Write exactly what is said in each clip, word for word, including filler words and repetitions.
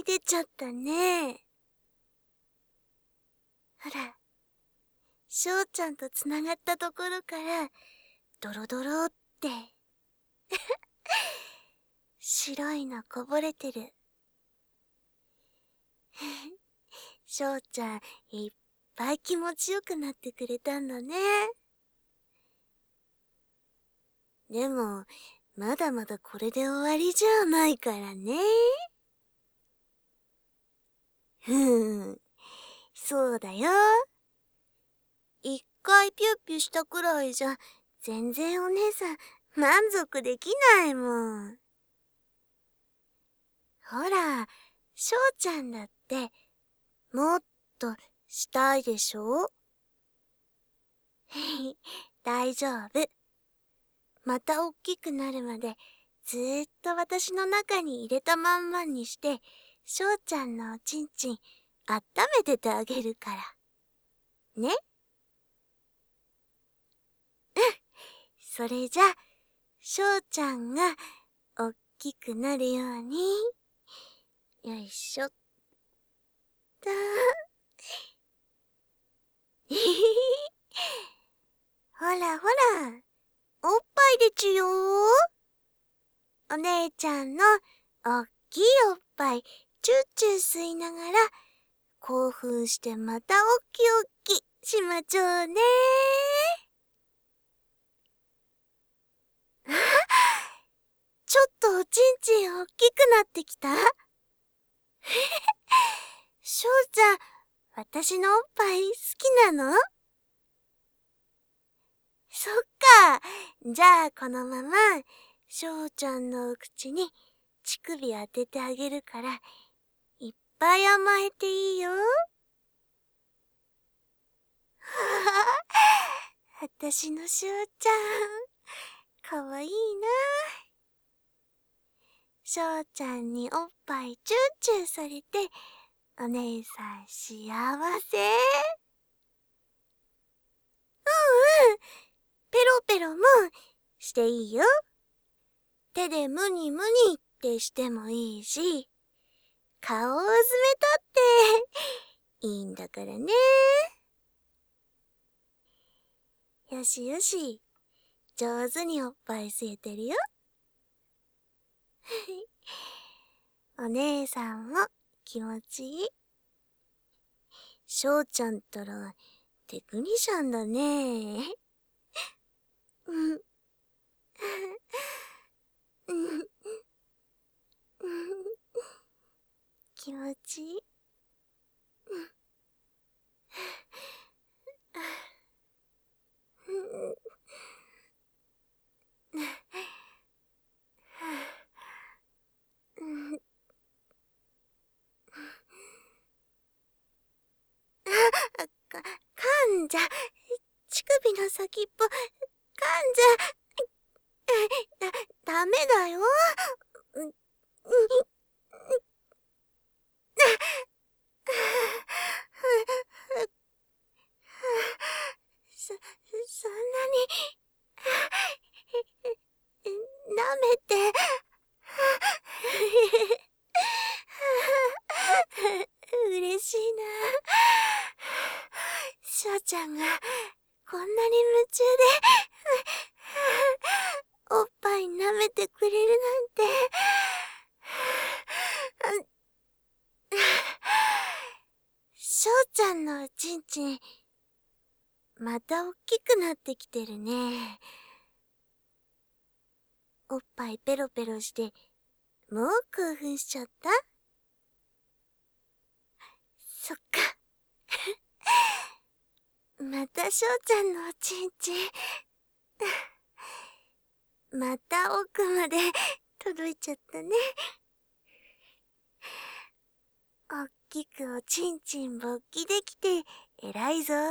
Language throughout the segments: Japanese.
に出ちゃったね。ほら、しょうちゃんとつながったところから、ドロドロって。白いのこぼれてる。しょうちゃん、いっぱい気持ちよくなってくれたんだね。でも、まだまだこれで終わりじゃないからね。ふーん、そうだよ。一回ピュッピュしたくらいじゃ、全然お姉さん満足できないもん。ほら、しょうちゃんだって、もっとしたいでしょ？大丈夫。またおっきくなるまで、ずーっと私の中に入れたまんまにして、しょうちゃんのおちんちん、あっためててあげるから。ね？うん。それじゃ、しょうちゃんがおっきくなるように、よいしょっと。ほらほら、おっぱいでちゅよー。お姉ちゃんのおっきいおっぱい、チューチュー吸いながら、興奮してまたおっきおっきしまちょうねー。ちょっとおちんちんおっきくなってきた？しょうちゃん、私のおっぱい好きなの？そっか。じゃあこのまま、しょうちゃんのお口に乳首当ててあげるから、いっぱい甘えていいよ。私のしょうちゃん、かわいいな。しょうちゃんにおっぱいチューチューされて、お姉さん幸せ。うんうん。ペロペロもしていいよ。手でムニムニってしてもいいし、顔をうずめたっていいんだからね。よしよし、上手におっぱい吸えてるよ。お姉さんも気持ちいい。しょうちゃんったらテクニシャンだね。うん。うん。気持ちいい。あ、か、噛んじゃ、乳首の先っぽ、噛んじゃ、だ、ダメだよ。うん、うん、そ、そんなに、舐めて、嬉しいな。しょうちゃんがこんなに夢中でおっぱい舐めてくれるなんて。しょうちゃんのおちんちん、またおっきくなってきてるね。おっぱいペロペロして、もう興奮しちゃった？そっか。またしょうちゃんのおちんちん、また奥まで届いちゃったね。おっきくおちんちん勃起できて偉いぞー。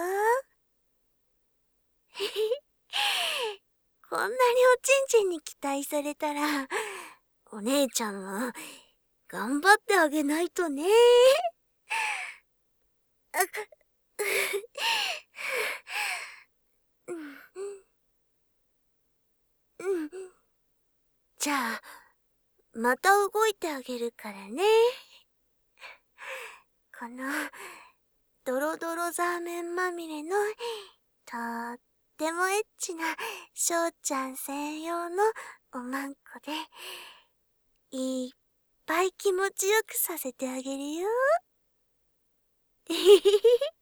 こんなにおちんちんに期待されたら、お姉ちゃんも頑張ってあげないとね。うん。じゃあ、また動いてあげるからね。 このドロドロザーメンまみれのとってもエッチなしょうちゃん専用のおまんこでいっぱい気持ちよくさせてあげるよ。えへへへ。